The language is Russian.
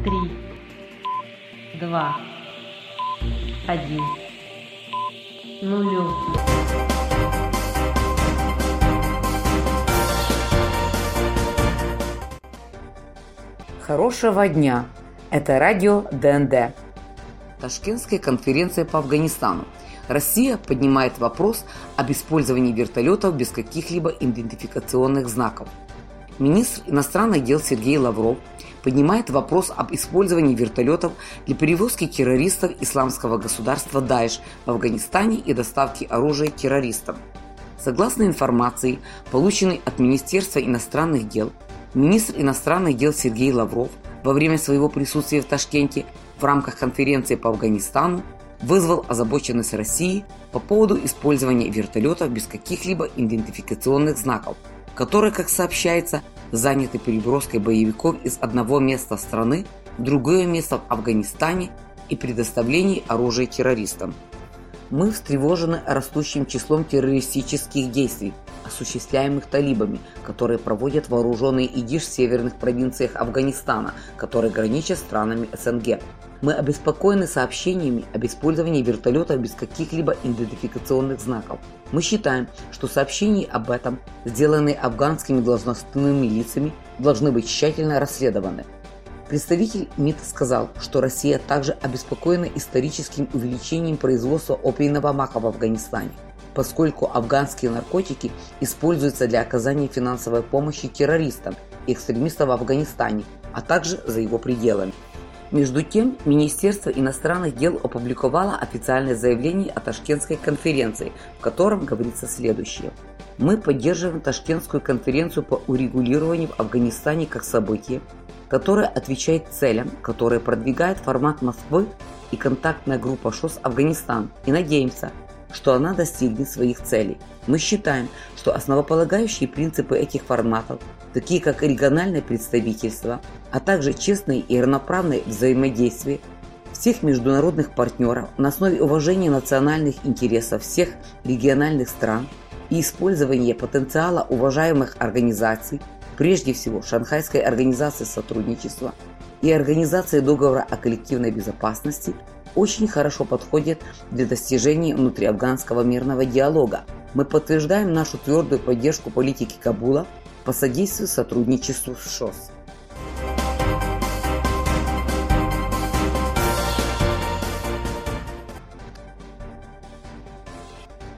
3, 2, 1, 0. Хорошего дня! Это радио ДНД. Ташкентская конференция по Афганистану. Россия поднимает вопрос об использовании вертолетов без каких-либо идентификационных знаков. Министр иностранных дел Сергей Лавров поднимает вопрос об использовании вертолетов для перевозки террористов исламского государства Даиш в Афганистане и доставки оружия террористам. Согласно информации, полученной от Министерства иностранных дел, министр иностранных дел Сергей Лавров во время своего присутствия в Ташкенте в рамках конференции по Афганистану вызвал озабоченность России по поводу использования вертолетов без каких-либо идентификационных знаков, которые, как сообщается, заняты переброской боевиков из одного места страны в другое место в Афганистане и предоставлении оружия террористам. Мы встревожены растущим числом террористических действий, осуществляемых талибами, которые проводят вооруженные ИГИЛ в северных провинциях Афганистана, которые граничат с странами СНГ. Мы обеспокоены сообщениями об использовании вертолетов без каких-либо идентификационных знаков. Мы считаем, что сообщения об этом, сделанные афганскими должностными лицами, должны быть тщательно расследованы. Представитель МИД сказал, что Россия также обеспокоена историческим увеличением производства опийного мака в Афганистане, поскольку афганские наркотики используются для оказания финансовой помощи террористам и экстремистам в Афганистане, а также за его пределами. Между тем, Министерство иностранных дел опубликовало официальное заявление о Ташкентской конференции, в котором говорится следующее. Мы поддерживаем Ташкентскую конференцию по урегулированию в Афганистане как событие, которое отвечает целям, которые продвигает формат Москвы и контактная группа ШОС Афганистан, и надеемся, что она достигнет своих целей. Мы считаем, что основополагающие принципы этих форматов, такие как региональное представительство, а также честное и равноправное взаимодействие всех международных партнеров на основе уважения национальных интересов всех региональных стран и использования потенциала уважаемых организаций, прежде всего Шанхайской организации сотрудничества и Организации договора о коллективной безопасности, очень хорошо подходит для достижения внутриафганского мирного диалога. Мы подтверждаем нашу твердую поддержку политики Кабула по содействию сотрудничеству с ШОС.